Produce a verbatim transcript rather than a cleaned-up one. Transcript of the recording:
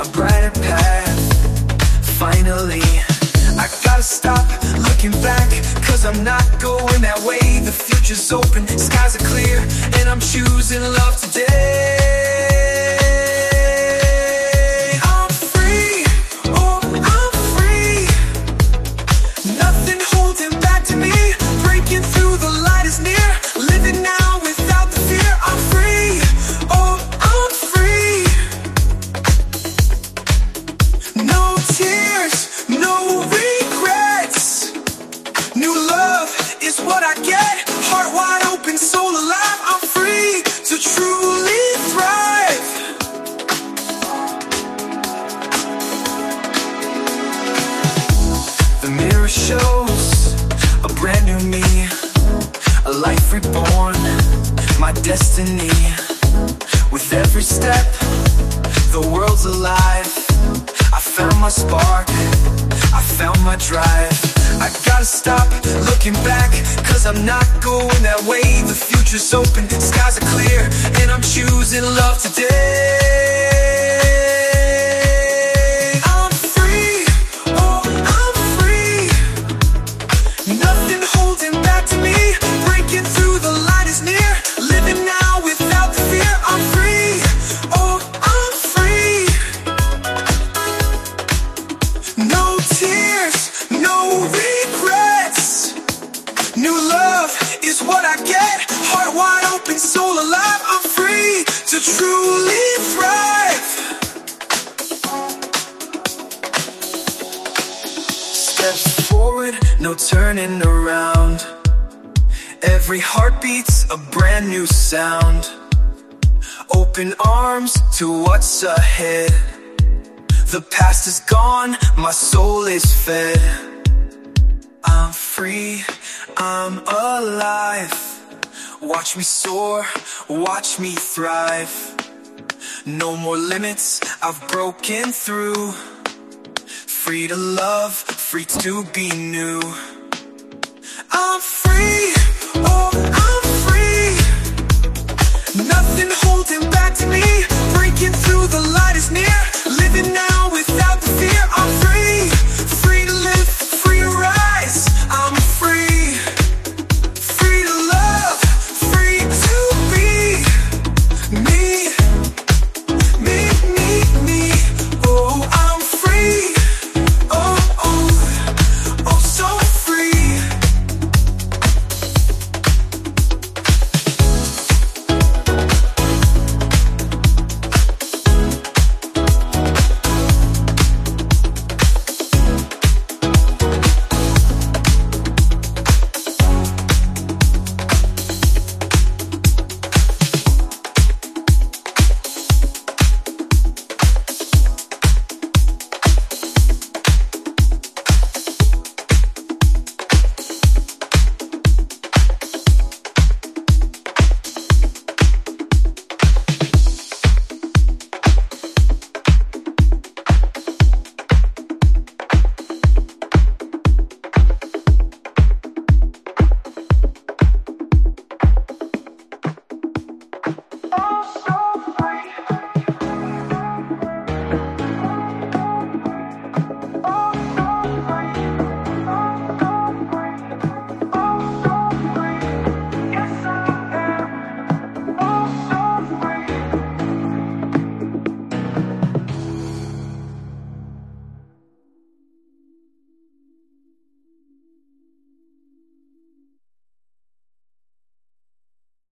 a brighter path. Finally, I gotta stop looking back, cause I'm not going that way. The future's open, skies are clear, and I'm choosing love today. I'm free, oh, I'm free. Nothing holding back to me. Breaking through, the light is near. Living now without the fear. I'm free, oh, I'm free. No tears, no regrets. New love is what I get. Heart wide open, soul alive. I'm free to truly thrive. The mirror shows a brand new me, a life reborn, my destiny. With every step, the world's alive. I found my spark, I found my drive. I gotta stop looking back, cause I'm not going that way. The future's open, skies are clear, and I'm choosing love today. I'm free, oh, I'm free. Nothing holding back to me. Breaking through, the light is near. Living now without the fear. I'm free, oh, I'm free. No tears, no regrets. New love is what I get. Heart wide open, soul alive. I'm free to truly thrive. Steps forward, no turning around. Every heartbeat's a brand new sound. Open arms to what's ahead. The past is gone, my soul is fed. I'm free, I'm alive. Watch me soar, watch me thrive. No more limits, I've broken through. Free to love, free to be new. I'm free.